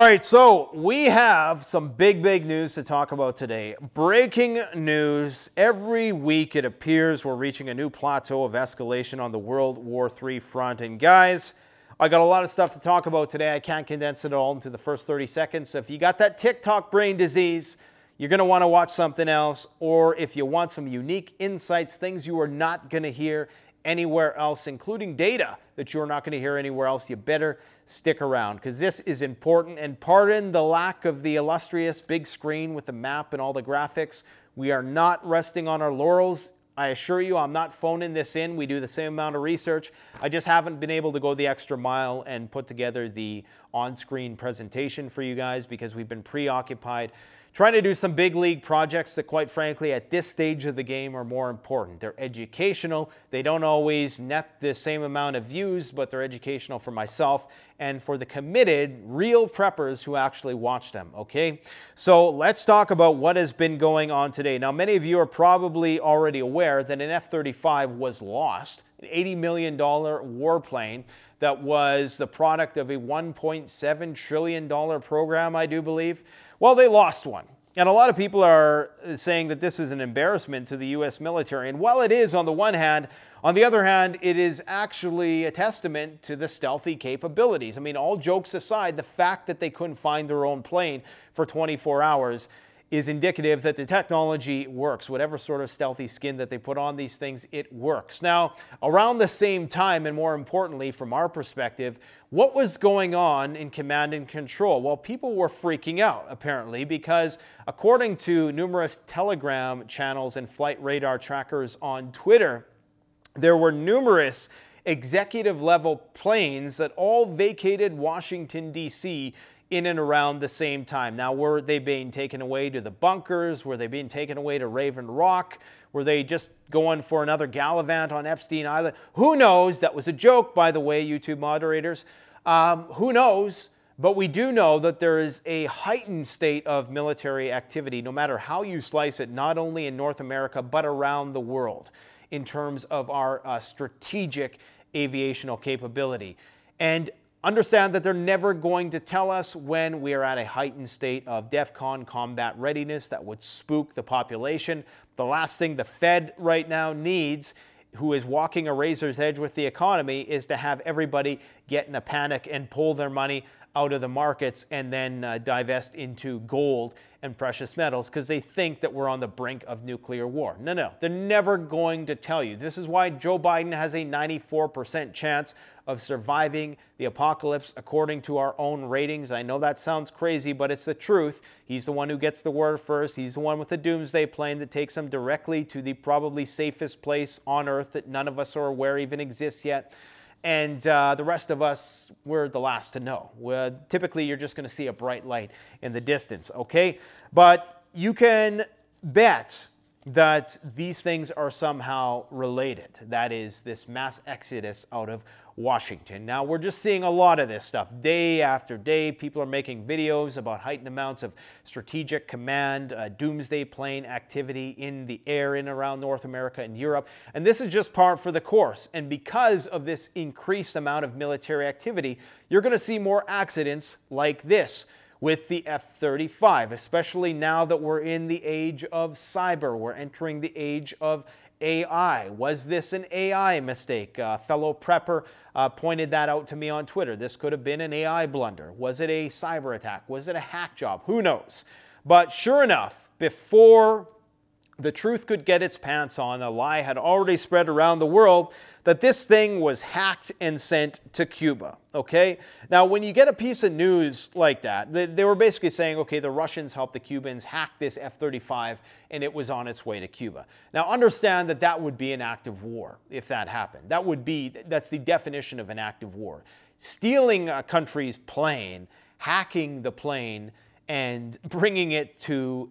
All right, so we have some big news to talk about today. Breaking news. Every week it appears we're reaching a new plateau of escalation on the World War III front. And guys, I got a lot of stuff to talk about today. I can't condense it all into the first 30 seconds. So if you got that TikTok brain disease, you're going to want to watch something else. Or if you want some unique insights, things you are not going to hear anywhere else, including data that you're not going to hear anywhere else, you better stick around because this is important. And pardon the lack of the illustrious big screen with the map and all the graphics. We are not resting on our laurels. I assure you, I'm not phoning this in. We do the same amount of research. I just haven't been able to go the extra mile and put together the on-screen presentation for you guys because we've been preoccupied trying to do some big league projects that, quite frankly, at this stage of the game are more important. They're educational. They don't always net the same amount of views, but they're educational for myself and for the committed, real preppers who actually watch them, okay? So let's talk about what has been going on today. Now, many of you are probably already aware that an F-35 was lost, an $80 million warplane that was the product of a $1.7 trillion program, I do believe. Well, they lost one. And a lot of people are saying that this is an embarrassment to the U.S. military. And while it is on the one hand, on the other hand, it is actually a testament to the stealthy capabilities. I mean, all jokes aside, the fact that they couldn't find their own plane for 24 hours is indicative that the technology works. Whatever sort of stealthy skin that they put on these things, it works. Now, around the same time, and more importantly, from our perspective, what was going on in command and control? Well, people were freaking out, apparently, because according to numerous Telegram channels and flight radar trackers on Twitter, there were numerous executive-level planes that all vacated Washington, D.C., in and around the same time. Now, were they being taken away to the bunkers? Were they being taken away to Raven Rock? Were they just going for another gallivant on Epstein Island? Who knows? That was a joke, by the way, YouTube moderators. Who knows? But we do know that there is a heightened state of military activity, no matter how you slice it, not only in North America, but around the world, in terms of our strategic aviational capability. And understand that they're never going to tell us when we are at a heightened state of DEFCON combat readiness that would spook the population. The last thing the Fed right now needs, who is walking a razor's edge with the economy, is to have everybody get in a panic and pull their money out of the markets and then divest into gold and precious metals because they think that we're on the brink of nuclear war. No, they're never going to tell you. This is why Joe Biden has a 94% chance of surviving the apocalypse according to our own ratings. I know that sounds crazy, but it's the truth. He's the one who gets the word first. He's the one with the doomsday plane that takes him directly to the probably safest place on Earth that none of us are aware even exists yet. And the rest of us, we're the last to know. Typically, you're just going to see a bright light in the distance, okay? But you can bet that these things are somehow related. That is, this mass exodus out of Washington. Now, we're just seeing a lot of this stuff day after day. People are making videos about heightened amounts of strategic command, doomsday plane activity in the air in and around North America and Europe. And this is just par for the course. And because of this increased amount of military activity, you're going to see more accidents like this with the F-35, especially now that we're in the age of cyber. We're entering the age of AI. Was this an AI mistake? A fellow prepper pointed that out to me on Twitter. This could have been an AI blunder. Was it a cyber attack? Was it a hack job? Who knows? But sure enough, before the truth could get its pants on, a lie had already spread around the world that this thing was hacked and sent to Cuba, okay? Now, when you get a piece of news like that, they were basically saying, okay, the Russians helped the Cubans hack this F-35 and it was on its way to Cuba. Now, understand that that would be an act of war if that happened. That's the definition of an act of war. Stealing a country's plane, hacking the plane, and bringing it to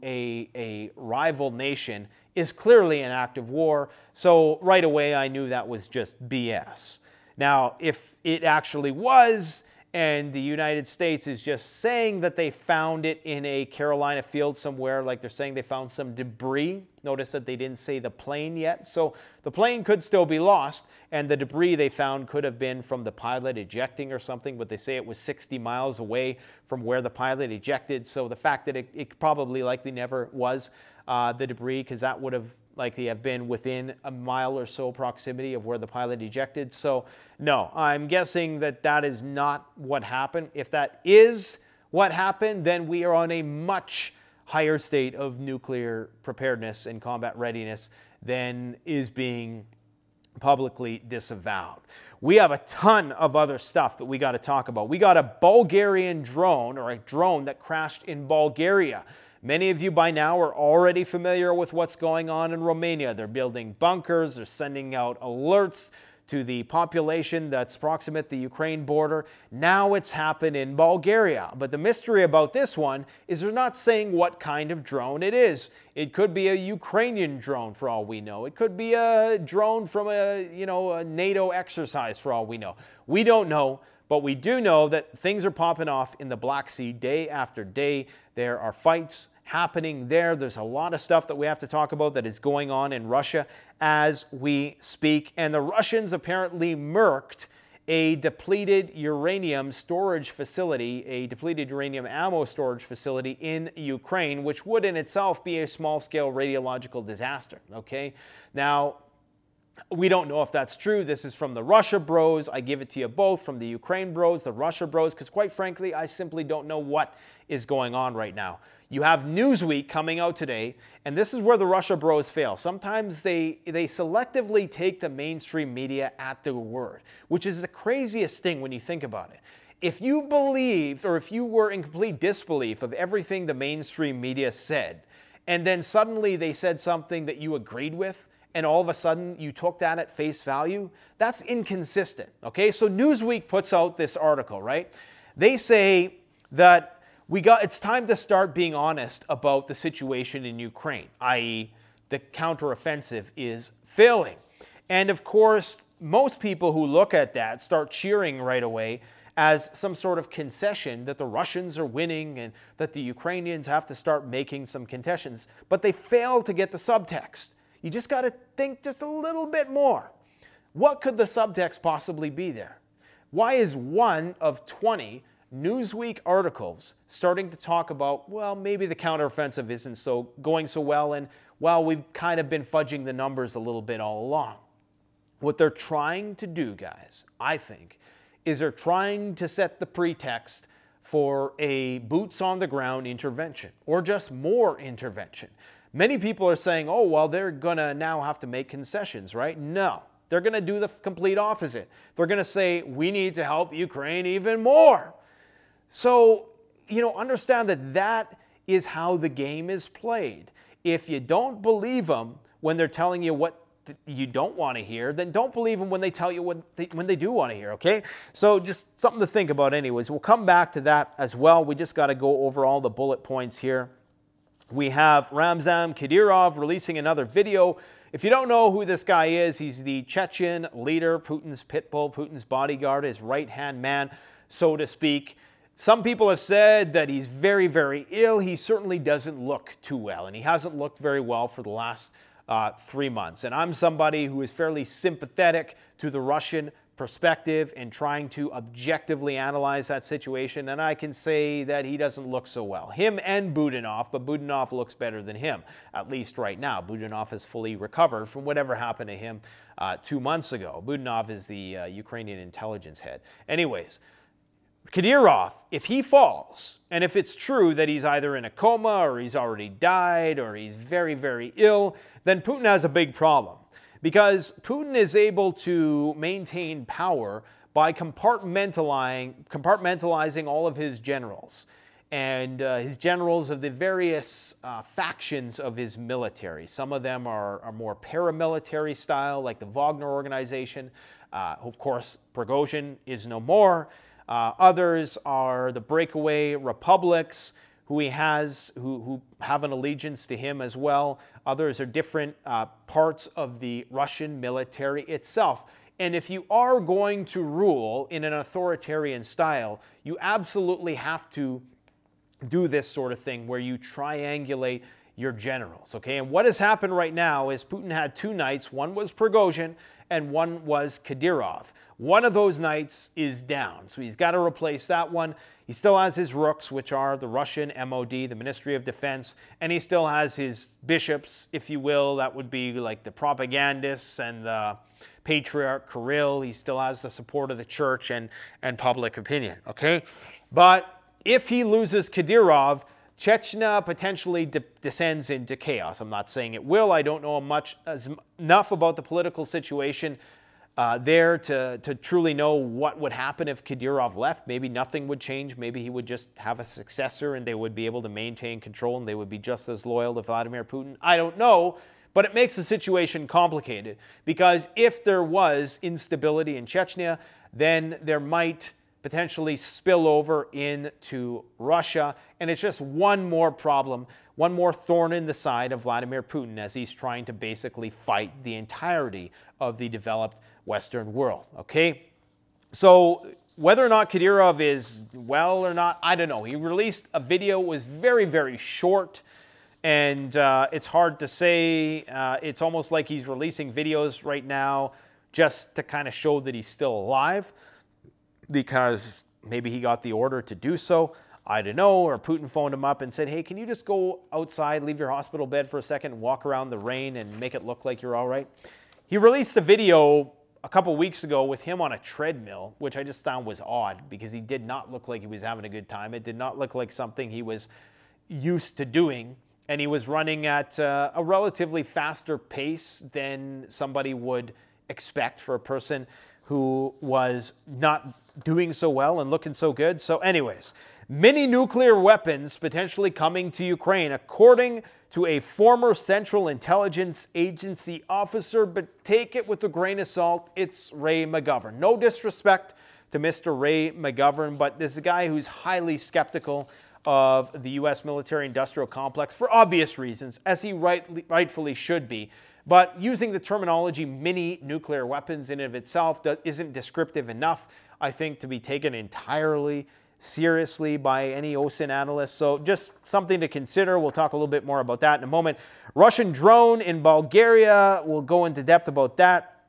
a rival nation is clearly an act of war. So right away, I knew that was just BS. Now, if it actually was and the United States is just saying that they found it in a Carolina field somewhere, like they're saying they found some debris. Notice that they didn't say the plane yet. So the plane could still be lost, and the debris they found could have been from the pilot ejecting or something, but they say it was 60 miles away from where the pilot ejected. So the fact that it probably likely never was the debris, because that would have likely have been within a mile or so proximity of where the pilot ejected. So no, I'm guessing that that is not what happened. If that is what happened, then we are on a much higher state of nuclear preparedness and combat readiness than is being publicly disavowed. We have a ton of other stuff that we got to talk about. We got a Bulgarian drone, or a drone that crashed in Bulgaria. Many of you by now are already familiar with what's going on in Romania. They're building bunkers, they're sending out alerts to the population that's proximate the Ukraine border. Now it's happened in Bulgaria. But the mystery about this one is they're not saying what kind of drone it is. It could be a Ukrainian drone for all we know. It could be a drone from a NATO exercise for all we know. We don't know. But we do know that things are popping off in the Black Sea day after day. There are fights happening there. There's a lot of stuff that we have to talk about that is going on in Russia as we speak. And the Russians apparently murked a depleted uranium storage facility, a depleted uranium ammo storage facility in Ukraine, which would in itself be a small-scale radiological disaster, okay? Now, we don't know if that's true. This is from the Russia bros. I give it to you both, from the Ukraine bros, the Russia bros, because quite frankly, I simply don't know what is going on right now. You have Newsweek coming out today, and this is where the Russia bros fail. Sometimes they selectively take the mainstream media at their word, which is the craziest thing when you think about it. If you believed, or if you were in complete disbelief of everything the mainstream media said, and then suddenly they said something that you agreed with, and all of a sudden you took that at face value, that's inconsistent, okay? So Newsweek puts out this article, right? They say that it's time to start being honest about the situation in Ukraine, i.e. the counteroffensive is failing. And of course, most people who look at that start cheering right away as some sort of concession that the Russians are winning and that the Ukrainians have to start making some concessions. But they fail to get the subtext. You just got to think just a little bit more. What could the subtext possibly be there? Why is one of 20 Newsweek articles starting to talk about, well, maybe the counteroffensive isn't going so well, and, well, we've kind of been fudging the numbers a little bit all along? What they're trying to do, guys, I think, is they're trying to set the pretext for a boots-on-the-ground intervention, or just more intervention. Many people are saying, oh, well, they're going to now have to make concessions, right? No, they're going to do the complete opposite. They're going to say, we need to help Ukraine even more. So, understand that that is how the game is played. If you don't believe them when they're telling you what you don't want to hear, then don't believe them when they tell you when they do want to hear, okay? So just something to think about anyways. We'll come back to that as well. We just got to go over all the bullet points here. We have Ramzan Kadyrov releasing another video. If you don't know who this guy is, he's the Chechen leader, Putin's pit bull, Putin's bodyguard, his right-hand man, so to speak. Some people have said that he's very, very ill. He certainly doesn't look too well, and he hasn't looked very well for the last 3 months. And I'm somebody who is fairly sympathetic to the Russian perspective and trying to objectively analyze that situation, and I can say that he doesn't look so well. Him and Budanov, but Budanov looks better than him, at least right now. Budanov has fully recovered from whatever happened to him 2 months ago. Budanov is the Ukrainian intelligence head. Anyways, Kadyrov, if he falls, and if it's true that he's either in a coma or he's already died or he's very, very ill, then Putin has a big problem. Because Putin is able to maintain power by compartmentalizing all of his generals. And his generals of the various factions of his military. Some of them are more paramilitary style, like the Wagner organization. Of course, Prigozhin is no more. Others are the breakaway republics who have an allegiance to him as well. Others are different parts of the Russian military itself. And if you are going to rule in an authoritarian style, you absolutely have to do this sort of thing where you triangulate your generals, okay? And what has happened right now is Putin had two knights. One was Prigozhin and one was Kadyrov. One of those knights is down, so he's got to replace that one. He still has his rooks, which are the Russian MOD, the Ministry of Defense, and he still has his bishops, if you will. That would be like the propagandists and the Patriarch Kirill. He still has the support of the church and public opinion, okay? But if he loses Kadyrov, Chechnya potentially descends into chaos. I'm not saying it will. I don't know enough about the political situation there to truly know what would happen if Kadyrov left. Maybe nothing would change. Maybe he would just have a successor and they would be able to maintain control and they would be just as loyal to Vladimir Putin. I don't know, but it makes the situation complicated because if there was instability in Chechnya, then there might potentially spill over into Russia. And it's just one more problem, one more thorn in the side of Vladimir Putin as he's trying to basically fight the entirety of the developed Western world, okay? So whether or not Kadyrov is well or not, I don't know. He released a video, it was very, very short, and it's hard to say. It's almost like he's releasing videos right now just to kind of show that he's still alive, because maybe he got the order to do so. I don't know, or Putin phoned him up and said, hey, can you just go outside, leave your hospital bed for a second, walk around the rain and make it look like you're all right? He released a video a couple weeks ago with him on a treadmill, which I just found was odd because he did not look like he was having a good time. It did not look like something he was used to doing. And he was running at a relatively faster pace than somebody would expect for a person who was not doing so well and looking so good. So anyways, many nuclear weapons potentially coming to Ukraine, according to a former Central Intelligence Agency officer, but take it with a grain of salt, it's Ray McGovern. No disrespect to Mr. Ray McGovern, but this is a guy who's highly skeptical of the U.S. military-industrial complex for obvious reasons, as he rightfully should be. But using the terminology mini nuclear weapons in and of itself isn't descriptive enough, I think, to be taken entirely seriously by any OSINT analyst. So just something to consider. We'll talk a little bit more about that in a moment. Russian drone in Bulgaria. We'll go into depth about that.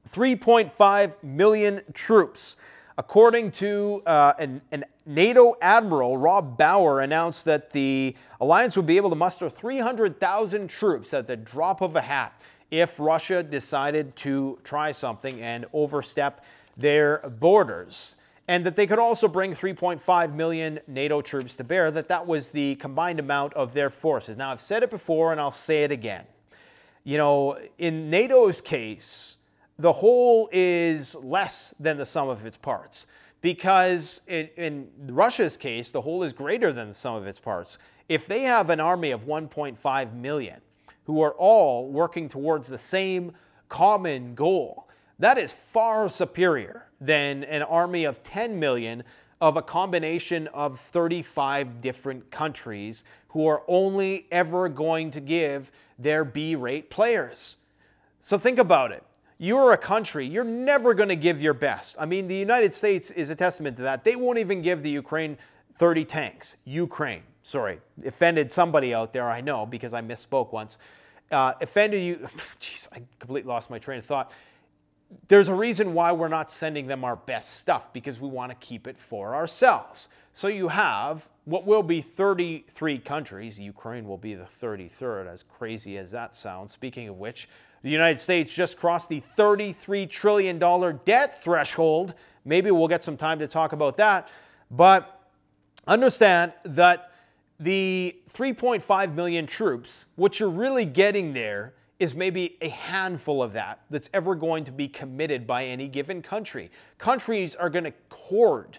3.5 million troops. According to a NATO admiral, Rob Bauer, announced that the alliance would be able to muster 300,000 troops at the drop of a hat if Russia decided to try something and overstep their borders. And that they could also bring 3.5 million NATO troops to bear, that was the combined amount of their forces. Now, I've said it before and I'll say it again. You know, in NATO's case, the whole is less than the sum of its parts, because in Russia's case, the whole is greater than the sum of its parts. If they have an army of 1.5 million who are all working towards the same common goal, that is far superior than an army of 10 million of a combination of 35 different countries who are only ever going to give their B-rate players. So think about it. You're a country, you're never going to give your best. I mean, the United States is a testament to that. They won't even give the Ukraine 30 tanks. Ukraine, sorry. Offended somebody out there, I know, because I misspoke once. Offended you, jeez, I completely lost my train of thought. There's a reason why we're not sending them our best stuff, because we want to keep it for ourselves. So you have what will be 33 countries. Ukraine will be the 33rd, as crazy as that sounds. Speaking of which, the United States just crossed the $33 trillion debt threshold. Maybe we'll get some time to talk about that. But understand that the 3.5 million troops, what you're really getting there is maybe a handful of that's ever going to be committed by any given country. Countries are going to hoard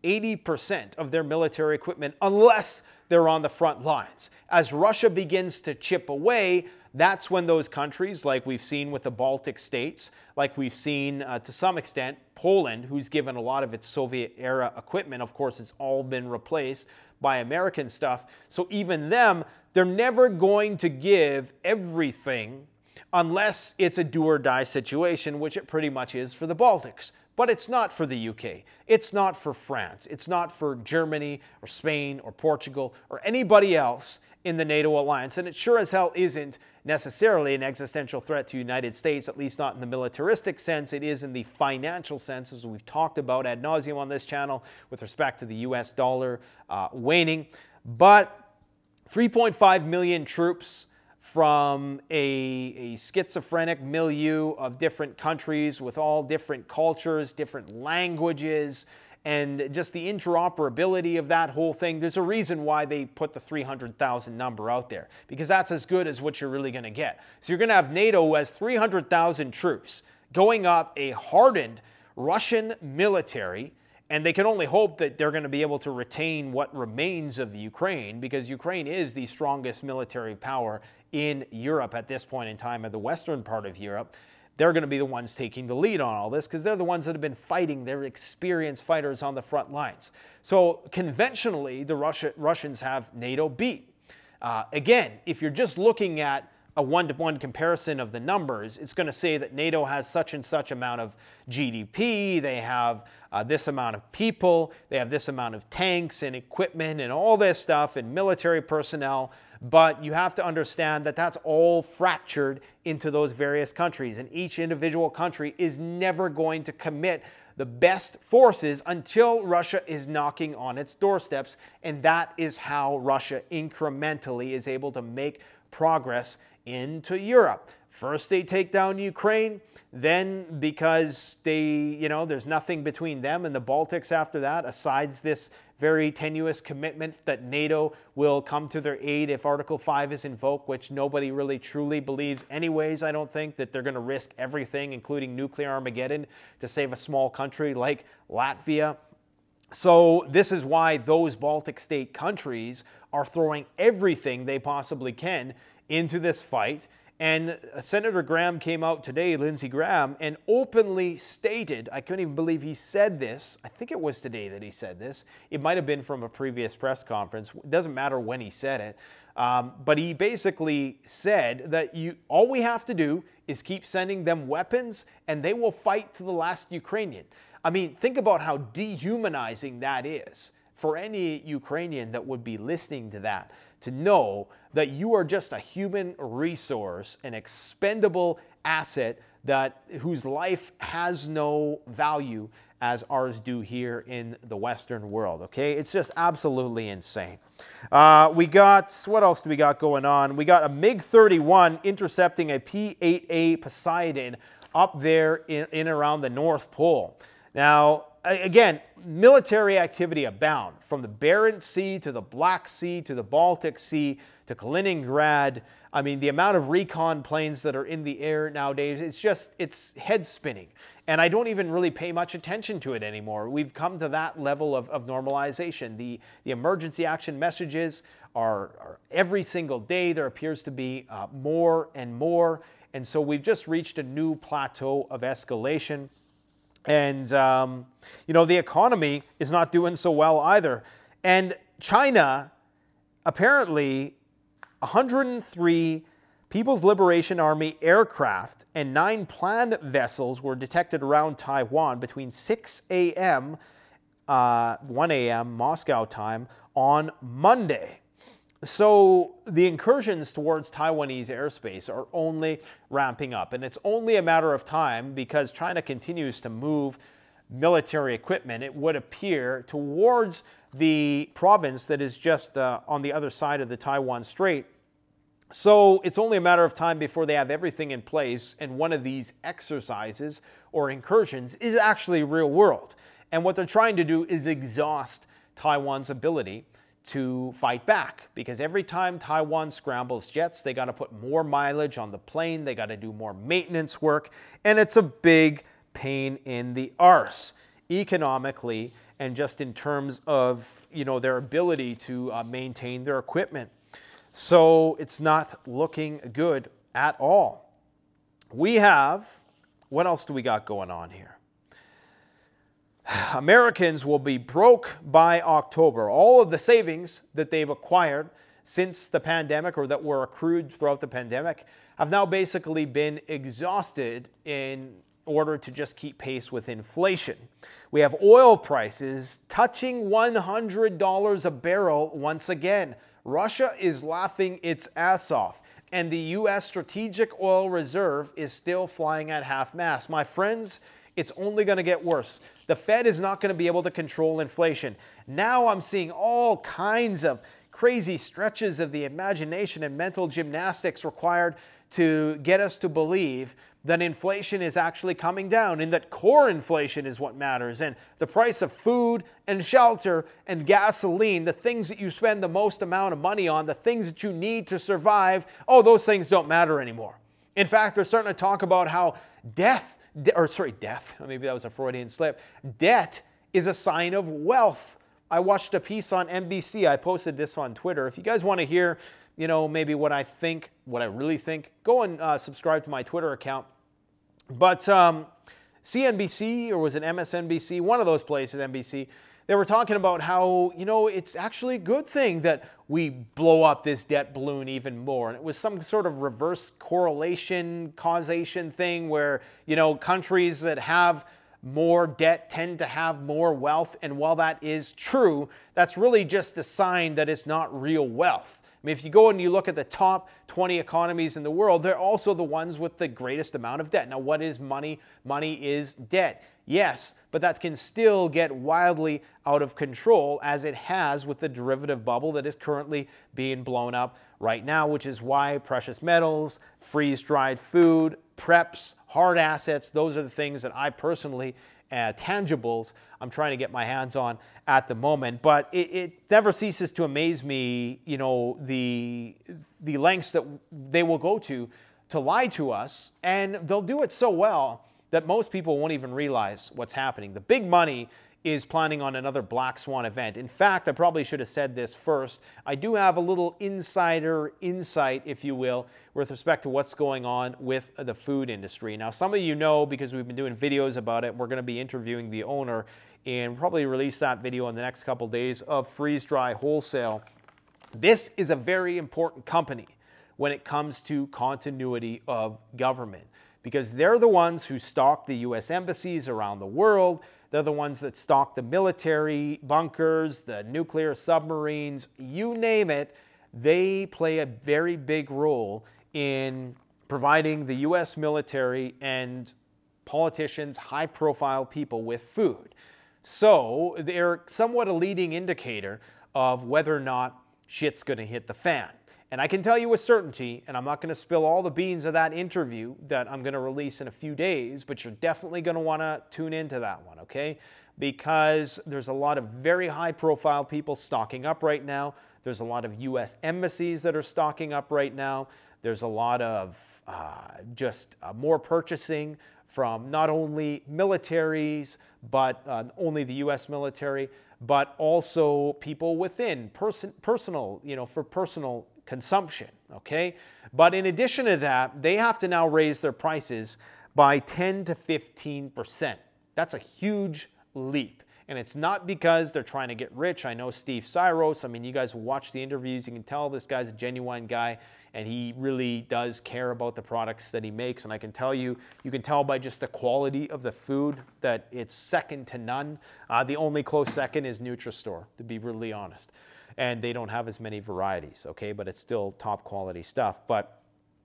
80% of their military equipment unless they're on the front lines. As Russia begins to chip away, that's when those countries, like we've seen with the Baltic states, like we've seen to some extent Poland, who's given a lot of its Soviet-era equipment, of course, it's all been replaced by American stuff. So even them, they're never going to give everything unless it's a do or die situation, which it pretty much is for the Baltics. But it's not for the UK. It's not for France. It's not for Germany or Spain or Portugal or anybody else in the NATO alliance. And it sure as hell isn't necessarily an existential threat to the United States, at least not in the militaristic sense. It is in the financial sense, as we've talked about ad nauseum on this channel with respect to the US dollar waning. But 3.5 million troops from a schizophrenic milieu of different countries with all different cultures, different languages, and just the interoperability of that whole thing. There's a reason why they put the 300,000 number out there, because that's as good as what you're really going to get. So you're going to have NATO who has 300,000 troops going up a hardened Russian military, and they can only hope that they're going to be able to retain what remains of Ukraine, because Ukraine is the strongest military power in Europe at this point in time, in the western part of Europe. They're going to be the ones taking the lead on all this because they're the ones that have been fighting. They're experienced fighters on the front lines. So conventionally, the Russians have NATO beat. Again, if you're just looking at a one-to-one comparison of the numbers, it's going to say that NATO has such and such amount of GDP, they have this amount of people, they have this amount of tanks and equipment and all this stuff and military personnel. But you have to understand that that's all fractured into those various countries, and each individual country is never going to commit the best forces until Russia is knocking on its doorsteps, and that is how Russia incrementally is able to make progress into Europe. First they take down Ukraine, then because there's nothing between them and the Baltics after that, asides this very tenuous commitment that NATO will come to their aid if Article 5 is invoked, which nobody really truly believes anyways. I don't think that they're going to risk everything, including nuclear Armageddon, to save a small country like Latvia. So this is why those Baltic state countries are throwing everything they possibly can into this fight. And Senator Graham came out today, Lindsey Graham, and openly stated, I couldn't even believe he said this. I think it was today that he said this. It might have been from a previous press conference. It doesn't matter when he said it. But he basically said that all we have to do is keep sending them weapons and they will fight to the last Ukrainian. I mean, think about how dehumanizing that is for any Ukrainian that would be listening to that, to know that you are just a human resource, an expendable asset whose life has no value as ours do here in the Western world, okay? It's just absolutely insane. What else do we got going on? We got a MiG-31 intercepting a P-8A Poseidon up there in around the North Pole. Now, again, military activity abound from the Barents Sea to the Black Sea to the Baltic Sea to Kaliningrad. I mean, the amount of recon planes that are in the air nowadays, it's head spinning. And I don't even really pay much attention to it anymore. We've come to that level of normalization. The emergency action messages are every single day. There appears to be more and more. And so we've just reached a new plateau of escalation. And, the economy is not doing so well either. And China, apparently, 103 People's Liberation Army aircraft and 9 planned vessels were detected around Taiwan between 6 a.m., 1 a.m. Moscow time on Monday. So the incursions towards Taiwanese airspace are only ramping up, and it's only a matter of time because China continues to move military equipment, it would appear, towards the province that is just on the other side of the Taiwan Strait. So it's only a matter of time before they have everything in place, and one of these exercises or incursions is actually real world. And what they're trying to do is exhaust Taiwan's ability to fight back, because every time Taiwan scrambles jets, they got to put more mileage on the plane, they got to do more maintenance work, and it's a big pain in the arse economically and just in terms of their ability to maintain their equipment. So it's not looking good at all. What else do we got going on here? Americans will be broke by October. All of the savings that they've acquired since the pandemic, or that were accrued throughout the pandemic, have now basically been exhausted in order to just keep pace with inflation. We have oil prices touching $100 a barrel once again. Russia is laughing its ass off, and the U.S. Strategic Oil Reserve is still flying at half-mast. My friends, it's only going to get worse. The Fed is not going to be able to control inflation. Now I'm seeing all kinds of crazy stretches of the imagination and mental gymnastics required to get us to believe that inflation is actually coming down and that core inflation is what matters, and the price of food and shelter and gasoline, the things that you spend the most amount of money on, the things that you need to survive, oh, those things don't matter anymore. In fact, they're starting to talk about how death, maybe that was a Freudian slip, debt is a sign of wealth. I watched a piece on NBC. I posted this on Twitter. If you guys want to hear, maybe what I think, what I really think, go and subscribe to my Twitter account. But CNBC, or was it MSNBC, one of those places, NBC, they were talking about how, it's actually a good thing that we blow up this debt balloon even more. And it was some sort of reverse correlation, causation thing where, countries that have more debt tend to have more wealth. And while that is true, that's really just a sign that it's not real wealth. I mean, if you go and you look at the top 20 economies in the world, they're also the ones with the greatest amount of debt. Now, what is money? Money is debt. Yes, but that can still get wildly out of control, as it has with the derivative bubble that is currently being blown up right now, which is why precious metals, freeze-dried food, preps, hard assets, those are the things that I personally, tangibles, I'm trying to get my hands on at the moment. But it never ceases to amaze me, the lengths that they will go to lie to us, and they'll do it so well that most people won't even realize what's happening. The big money is planning on another Black Swan event. In fact, I probably should have said this first. I do have a little insider insight, if you will, with respect to what's going on with the food industry. Now, some of you know, because we've been doing videos about it, we're going to be interviewing the owner and probably release that video in the next couple days, of Freeze Dry Wholesale. This is a very important company when it comes to continuity of government, because they're the ones who stock the U.S. embassies around the world. They're the ones that stock the military bunkers, the nuclear submarines, you name it. They play a very big role in providing the U.S. military and politicians, high-profile people, with food. So they're somewhat a leading indicator of whether or not shit's going to hit the fan. And I can tell you with certainty, and I'm not going to spill all the beans of that interview that I'm going to release in a few days, but you're definitely going to want to tune into that one, okay? Because there's a lot of very high-profile people stocking up right now. There's a lot of U.S. embassies that are stocking up right now. There's a lot of more purchasing from not only militaries, but only the U.S. military, but also people within, personal, for personal consumption, okay? But in addition to that, they have to now raise their prices by 10 to 15%. That's a huge leap. And it's not because they're trying to get rich. I know Steve Syros, I mean, you guys watch the interviews, you can tell this guy's a genuine guy, and he really does care about the products that he makes. And I can tell you, you can tell by just the quality of the food that it's second to none. The only close second is Nutristore, to be really honest. And they don't have as many varieties, okay? But it's still top quality stuff. But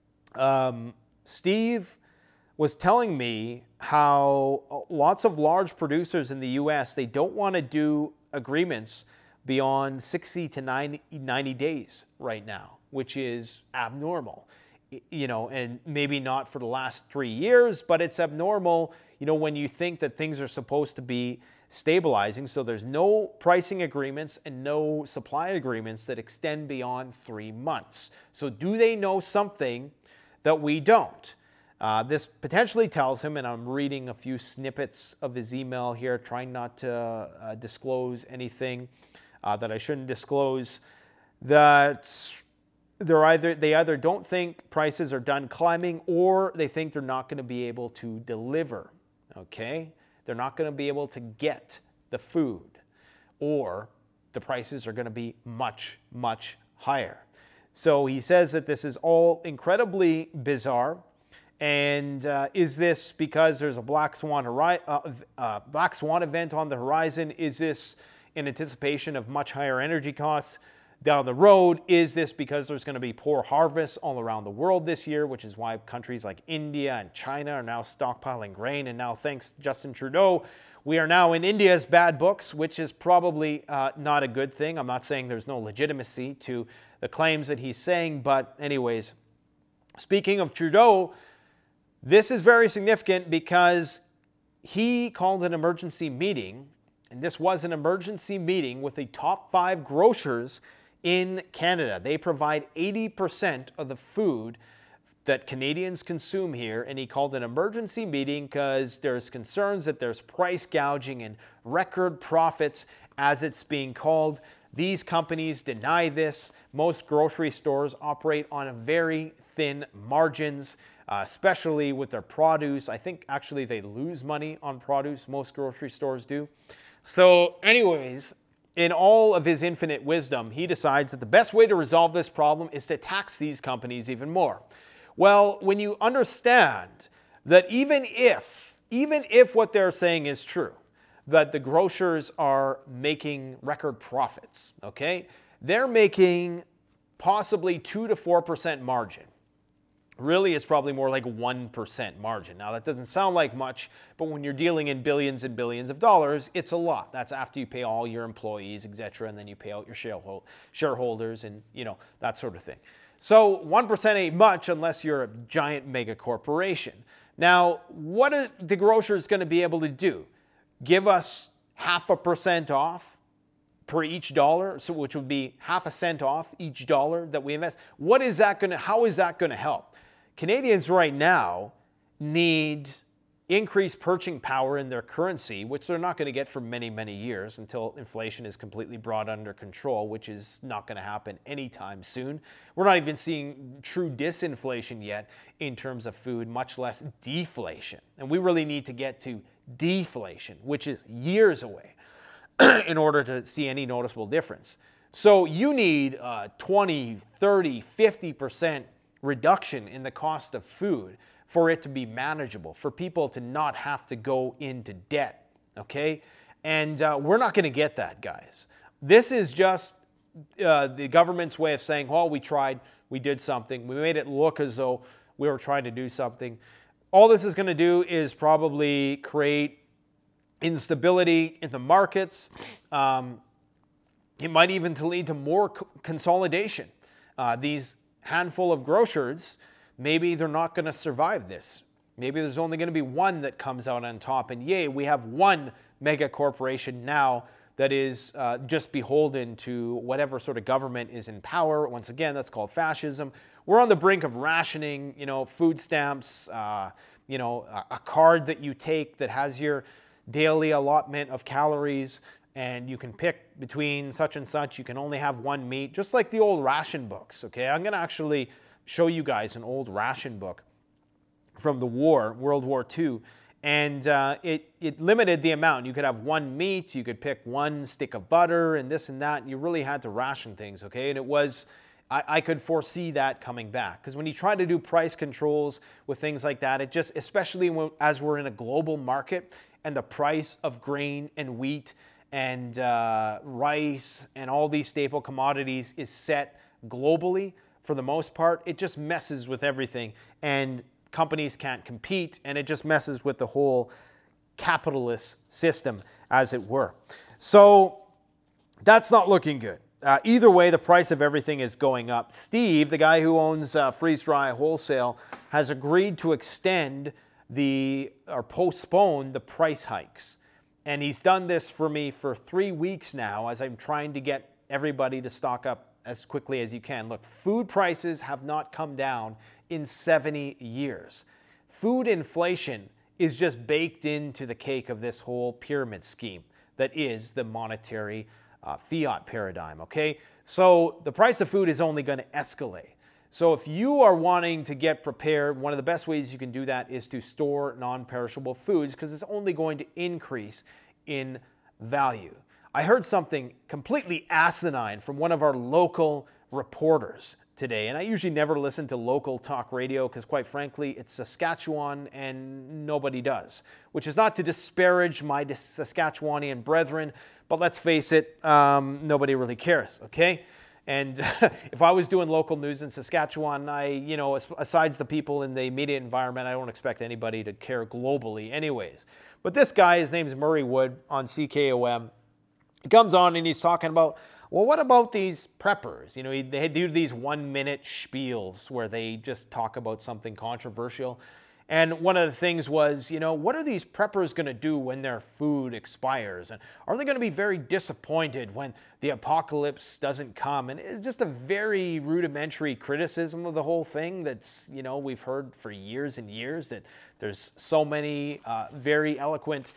Steve was telling me how lots of large producers in the U.S., they don't want to do agreements beyond 60 to 90 days right now, which is abnormal, and maybe not for the last 3 years, but it's abnormal, when you think that things are supposed to be stabilizing. So there's no pricing agreements and no supply agreements that extend beyond 3 months. So do they know something that we don't? This potentially tells him, and I'm reading a few snippets of his email here, trying not to disclose anything that I shouldn't disclose, that they either don't think prices are done climbing, or they think they're not going to be able to deliver, okay? They're not going to be able to get the food, or the prices are going to be much, much higher. So he says that this is all incredibly bizarre. And is this because there's a black swan event on the horizon? Is this in anticipation of much higher energy costs down the road? Is this because there's going to be poor harvests all around the world this year, which is why countries like India and China are now stockpiling grain? And now, thanks to Justin Trudeau, we are now in India's bad books, which is probably not a good thing. I'm not saying there's no legitimacy to the claims that he's saying, but anyways, speaking of Trudeau, this is very significant because he called an emergency meeting, and this was an emergency meeting with the top 5 grocers in Canada. They provide 80% of the food that Canadians consume here, and he called an emergency meeting because there's concerns that there's price gouging and record profits, as it's being called. These companies deny this. Most grocery stores operate on very thin margins, especially with their produce. I think actually they lose money on produce. Most grocery stores do. So anyways, in all of his infinite wisdom, he decides that the best way to resolve this problem is to tax these companies even more. Well, when you understand that even if what they're saying is true, that the grocers are making record profits, okay? They're making possibly 2 to 4% margin. Really, it's probably more like 1% margin. Now, that doesn't sound like much, but when you're dealing in billions and billions of dollars, it's a lot. That's after you pay all your employees, etc., and then you pay out your shareholders and, you know, that sort of thing. So 1% ain't much unless you're a giant mega corporation. Now, what are the grocers going to be able to do? Give us 0.5% off per each dollar, so which would be 0.5 cent off each dollar that we invest. What is that going to? How is that going to help? Canadians right now need increased purchasing power in their currency, which they're not going to get for many, many years until inflation is completely brought under control, which is not going to happen anytime soon. We're not even seeing true disinflation yet in terms of food, much less deflation. And we really need to get to deflation, which is years away, in order to see any noticeable difference. So you need 20, 30, 50% reduction in the cost of food for it to be manageable, for people to not have to go into debt, okay? And we're not going to get that, guys. This is just the government's way of saying, well, we tried, we did something, we made it look as though we were trying to do something. All this is going to do is probably create instability in the markets. It might even lead to more consolidation. These handful of grocers, maybe they're not going to survive this. Maybe there's only going to be one that comes out on top. And yay, we have one mega corporation now that is just beholden to whatever sort of government is in power. Once again, that's called fascism. We're on the brink of rationing, you know, food stamps, you know, a card that you take that has your daily allotment of calories, and you can pick between such and such. You can only have one meat, just like the old ration books, okay? I'm going to actually show you guys an old ration book from the war, World War II, and it limited the amount. You could have one meat, you could pick one stick of butter, and this and that, and you really had to ration things, okay? And it was, I could foresee that coming back, because when you try to do price controls with things like that, it just, especially as we're in a global market, and the price of grain and wheat and rice and all these staple commodities is set globally for the most part, it just messes with everything, and companies can't compete, and it just messes with the whole capitalist system, as it were. So that's not looking good. Either way, the price of everything is going up. Steve, the guy who owns Freeze Dry Wholesale, has agreed to extend or postpone the price hikes. And he's done this for me for 3 weeks now, as I'm trying to get everybody to stock up as quickly as you can. Look, food prices have not come down in 70 years. Food inflation is just baked into the cake of this whole pyramid scheme that is the monetary fiat paradigm, okay? So the price of food is only going to escalate. So if you are wanting to get prepared, one of the best ways you can do that is to store non-perishable foods, because it's only going to increase in value. I heard something completely asinine from one of our local reporters today, and I usually never listen to local talk radio because, quite frankly, it's Saskatchewan and nobody does, which is not to disparage my Saskatchewanian brethren, but let's face it, nobody really cares, okay? And if I was doing local news in Saskatchewan, aside the people in the immediate environment, I don't expect anybody to care globally anyways. But this guy, his name's Murray Wood on CKOM, he comes on and he's talking about, well, what about these preppers? You know, they do these 1-minute spiels where they just talk about something controversial. And one of the things was, you know, what are these preppers going to do when their food expires? And are they going to be very disappointed when the apocalypse doesn't come? And it's just a very rudimentary criticism of the whole thing that's, you know, we've heard for years and years, that there's so many very eloquent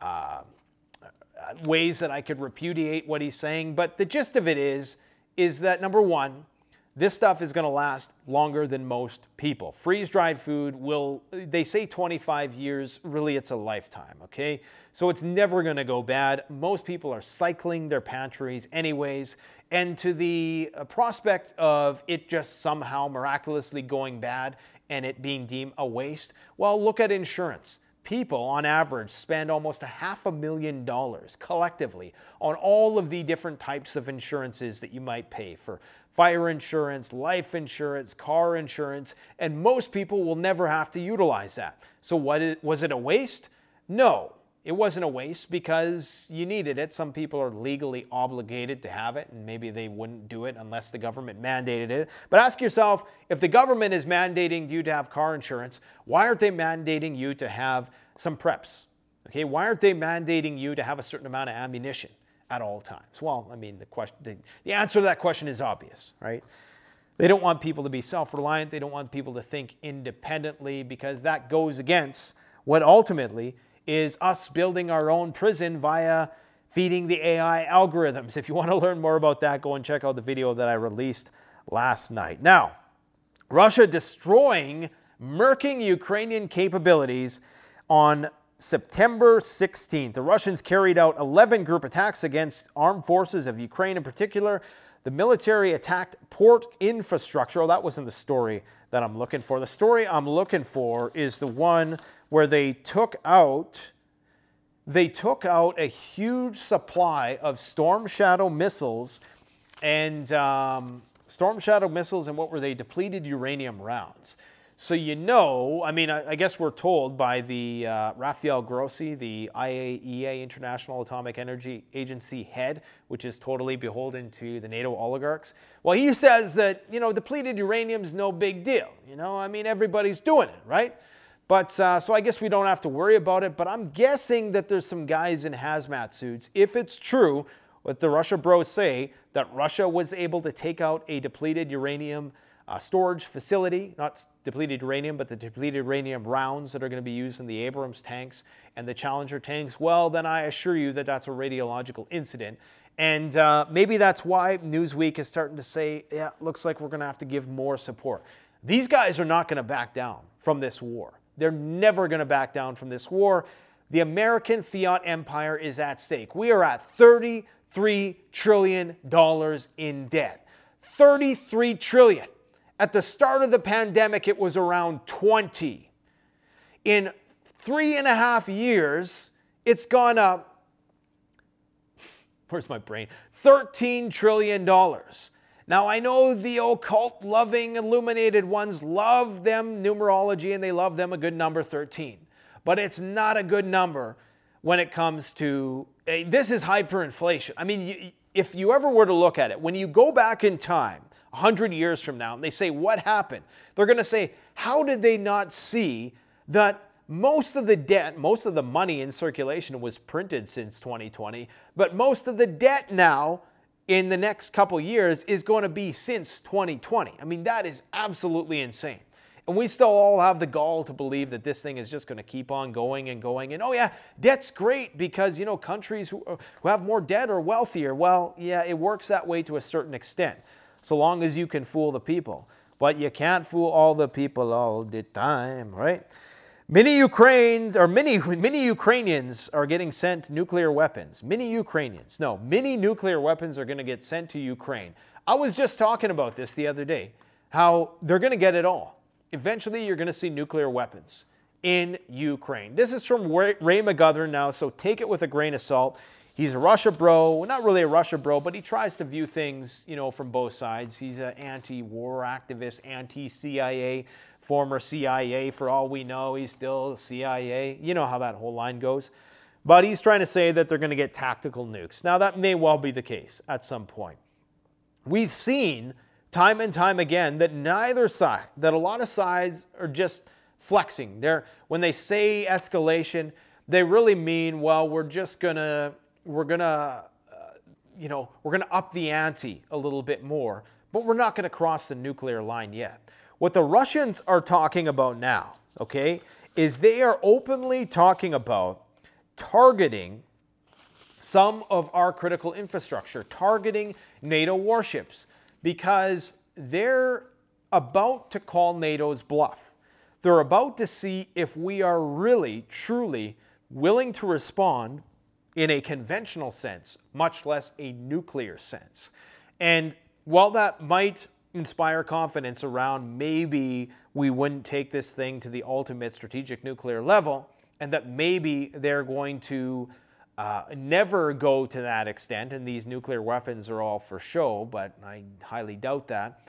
ways that I could repudiate what he's saying. But the gist of it is that, number one, this stuff is going to last longer than most people. Freeze-dried food will, they say 25 years, really it's a lifetime, okay? So it's never going to go bad. Most people are cycling their pantries anyways, and to the prospect of it just somehow miraculously going bad and it being deemed a waste, well, look at insurance. People, on average, spend almost $500,000 collectively on all of the different types of insurances that you might pay for. Fire insurance, life insurance, car insurance, and most people will never have to utilize that. So was it a waste? No, it wasn't a waste because you needed it. Some people are legally obligated to have it, and maybe they wouldn't do it unless the government mandated it. But ask yourself, if the government is mandating you to have car insurance, why aren't they mandating you to have some preps? Okay, why aren't they mandating you to have a certain amount of ammunition at all times? Well, I mean, the answer to that question is obvious, right? They don't want people to be self-reliant. They don't want people to think independently, because that goes against what ultimately is us building our own prison via feeding the AI algorithms. If you want to learn more about that, go and check out the video that I released last night. Now, Russia destroying, murking Ukrainian capabilities on September 16th. The Russians carried out 11 group attacks against armed forces of Ukraine. In particular, the military attacked port infrastructure. Oh, that wasn't the story that I'm looking for. The story I'm looking for is the one where they took out a huge supply of Storm Shadow missiles and what were they? Depleted uranium rounds. So, you know, I mean, I guess we're told by the Rafael Grossi, the IAEA, International Atomic Energy Agency head, which is totally beholden to the NATO oligarchs. Well, he says that, you know, depleted uranium is no big deal. You know, I mean, everybody's doing it, right? But so I guess we don't have to worry about it. But I'm guessing that there's some guys in hazmat suits, if it's true what the Russia bros say, that Russia was able to take out a depleted uranium storage facility, not depleted uranium, but the depleted uranium rounds that are going to be used in the Abrams tanks and the Challenger tanks. Well, then I assure you that that's a radiological incident. And maybe that's why Newsweek is starting to say, yeah, looks like we're going to have to give more support. These guys are not going to back down from this war. They're never going to back down from this war. The American fiat empire is at stake. We are at $33 trillion in debt. $33 trillion. At the start of the pandemic, it was around 20. In 3.5 years, it's gone up, where's my brain? $13 trillion. Now, I know the occult-loving, illuminated ones love them numerology, and they love them a good number, 13. But it's not a good number when it comes to, this is hyperinflation. I mean, if you ever were to look at it, when you go back in time, 100 years from now, and they say, what happened? They're going to say, how did they not see that most of the debt, most of the money in circulation was printed since 2020, but most of the debt now in the next couple years is going to be since 2020. I mean, that is absolutely insane. And we still all have the gall to believe that this thing is just going to keep on going and going. And oh yeah, debt's great because, you know, countries who have more debt are wealthier. Well, yeah, it works that way to a certain extent, so long as you can fool the people. But you can't fool all the people all the time, right? Many Ukrainians are getting sent nuclear weapons. Many nuclear weapons are going to get sent to Ukraine. I was just talking about this the other day, how they're going to get it all. Eventually, you're going to see nuclear weapons in Ukraine. This is from Ray McGovern now, so take it with a grain of salt. He's a Russia bro, not really a Russia bro, but he tries to view things, from both sides. He's an anti-war activist, anti-CIA, former CIA. For all we know, he's still CIA. You know how that whole line goes. But he's trying to say that they're going to get tactical nukes. Now, that may well be the case at some point. We've seen time and time again that neither side, that a lot of sides are just flexing. When they say escalation, they really mean, well, we're gonna up the ante a little bit more, but we're not gonna cross the nuclear line yet. What the Russians are talking about now, okay, is they are openly talking about targeting some of our critical infrastructure, targeting NATO warships, because they're about to call NATO's bluff. They're about to see if we are really, truly willing to respond in a conventional sense, much less a nuclear sense. And while that might inspire confidence around maybe we wouldn't take this thing to the ultimate strategic nuclear level, and that maybe they're going to never go to that extent, and these nuclear weapons are all for show, but I highly doubt that,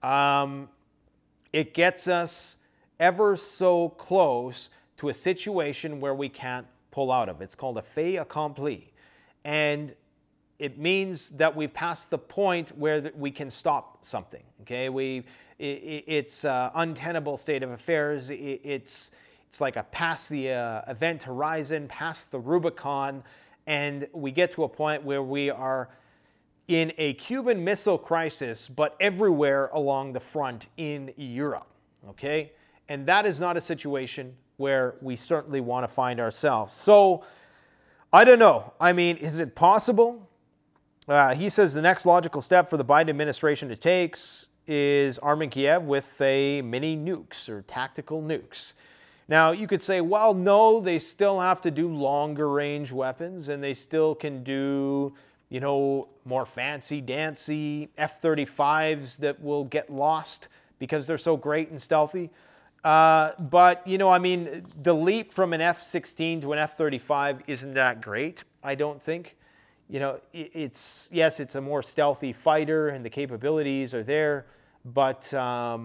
it gets us ever so close to a situation where we can't pull out of. It's called a fait accompli. And it means that we've passed the point where we can stop something. Okay, it's an untenable state of affairs. It's like a past the event horizon, past the Rubicon, and we get to a point where we are in a Cuban Missile Crisis, but everywhere along the front in Europe. Okay, and that is not a situation where we certainly want to find ourselves. So, I don't know. I mean, is it possible? He says the next logical step for the Biden administration to take is arming Kiev with a mini nukes or tactical nukes. Now, you could say, well, no, they still have to do longer range weapons, and they still can do, more fancy-dancy F-35s that will get lost because they're so great and stealthy. But, the leap from an F-16 to an F-35 isn't that great, I don't think. It's a more stealthy fighter and the capabilities are there, but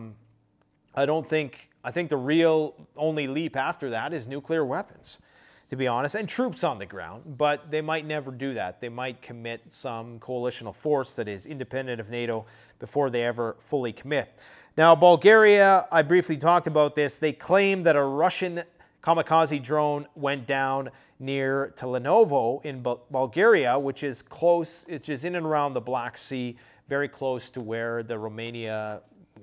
I think the real only leap after that is nuclear weapons, to be honest, and troops on the ground, but they might never do that. They might commit some coalitional force that is independent of NATO before they ever fully commit. Now, Bulgaria, I briefly talked about this. They claim that a Russian kamikaze drone went down near Telenovo in Bulgaria, which is in and around the Black Sea, very close to where the Romanians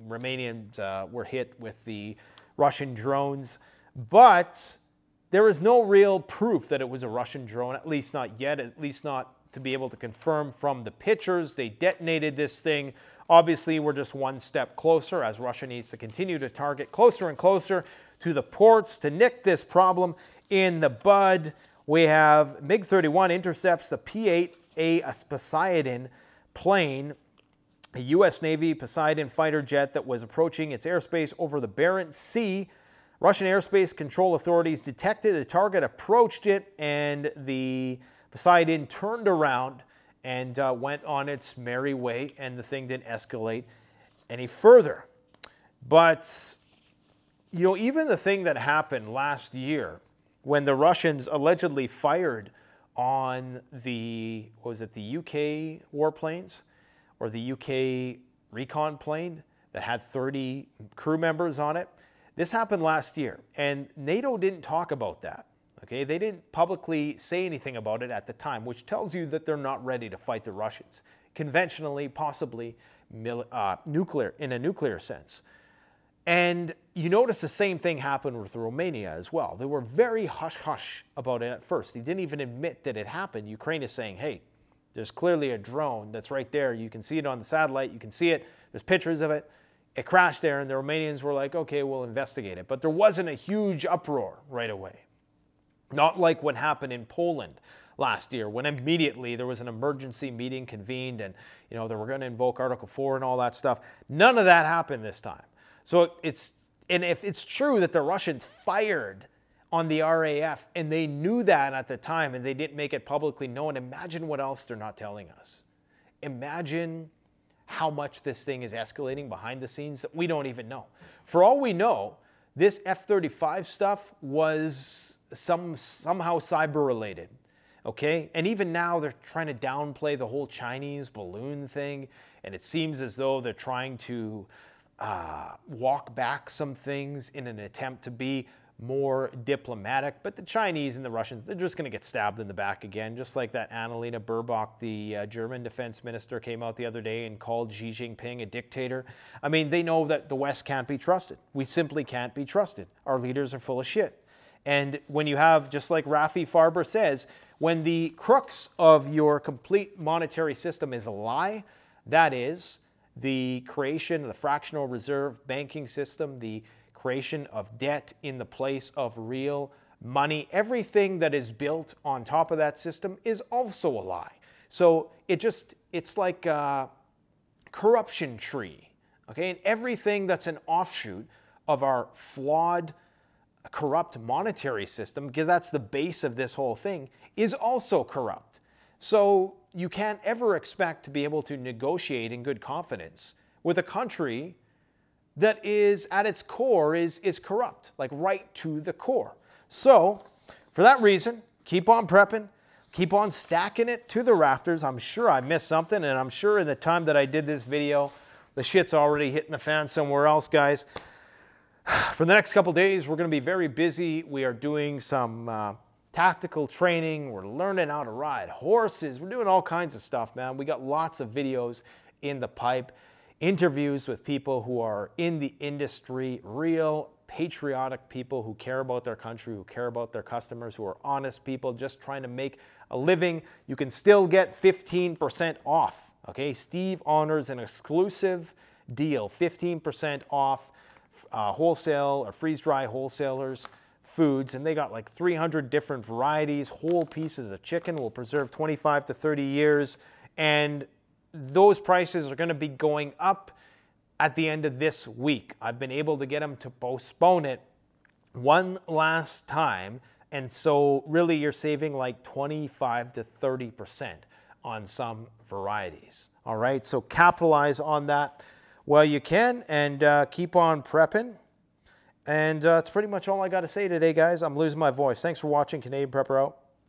were hit with the Russian drones. But there is no real proof that it was a Russian drone, at least not yet, at least not to be able to confirm from the pictures. They detonated this thing. Obviously, we're just one step closer as Russia needs to continue to target closer and closer to the ports to nip this problem in the bud. We have MiG-31 intercepts the P-8A Poseidon plane, a U.S. Navy Poseidon fighter jet that was approaching its airspace over the Barents Sea. Russian airspace control authorities detected the target, approached it, and the Poseidon turned around and went on its merry way, and the thing didn't escalate any further. But, even the thing that happened last year when the Russians allegedly fired on the UK warplanes or the UK recon plane that had 30 crew members on it. This happened last year, and NATO didn't talk about that. Okay, they didn't publicly say anything about it at the time, which tells you that they're not ready to fight the Russians, conventionally, possibly nuclear, in a nuclear sense. And you notice the same thing happened with Romania as well. They were very hush-hush about it at first. They didn't even admit that it happened. Ukraine is saying, hey, there's clearly a drone that's right there. You can see it on the satellite. You can see it. There's pictures of it. It crashed there, and the Romanians were like, okay, we'll investigate it. But there wasn't a huge uproar right away. Not like what happened in Poland last year, when immediately there was an emergency meeting convened and, you know, they were going to invoke Article 4 and all that stuff. None of that happened this time. So and if it's true that the Russians fired on the RAF and they knew that at the time and they didn't make it publicly known, imagine what else they're not telling us. Imagine how much this thing is escalating behind the scenes that we don't even know. For all we know, this F-35 stuff was somehow cyber related, okay? And even now they're trying to downplay the whole Chinese balloon thing, and it seems as though they're trying to walk back some things in an attempt to be more diplomatic. But the Chinese and the Russians, they're just going to get stabbed in the back again, just like that Annalena Baerbock, the German defense minister, came out the other day and called Xi Jinping a dictator. I mean, they know that the West can't be trusted. We simply can't be trusted. Our leaders are full of shit. And when you have, just like Rafi Farber says, when the crux of your complete monetary system is a lie, that is the creation of the fractional reserve banking system, the creation of debt in the place of real money, everything that is built on top of that system is also a lie. So it's like a corruption tree, okay? And everything that's an offshoot of our flawed, corrupt monetary system, because that's the base of this whole thing, is also corrupt. So you can't ever expect to be able to negotiate in good confidence with a country that is at its core is corrupt, like right to the core. So for that reason, keep on prepping, keep on stacking it to the rafters. I'm sure I missed something, and I'm sure in the time that I did this video, the shit's already hitting the fan somewhere else, guys. For the next couple days, we're going to be very busy. We are doing some tactical training. We're learning how to ride horses. We're doing all kinds of stuff, man. We got lots of videos in the pipe, interviews with people who are in the industry, real patriotic people who care about their country, who care about their customers, who are honest people just trying to make a living. You can still get 15% off, okay? Steve honors an exclusive deal, 15% off wholesale or freeze-dry wholesalers foods, and they got like 300 different varieties. Whole pieces of chicken will preserve 25 to 30 years, and those prices are going to be going up at the end of this week. I've been able to get them to postpone it one last time, and so really you're saving like 25 to 30% on some varieties. All right, so capitalize on that while you can, and keep on prepping. And that's pretty much all I got to say today, guys. I'm losing my voice. Thanks for watching. Canadian Prepper out.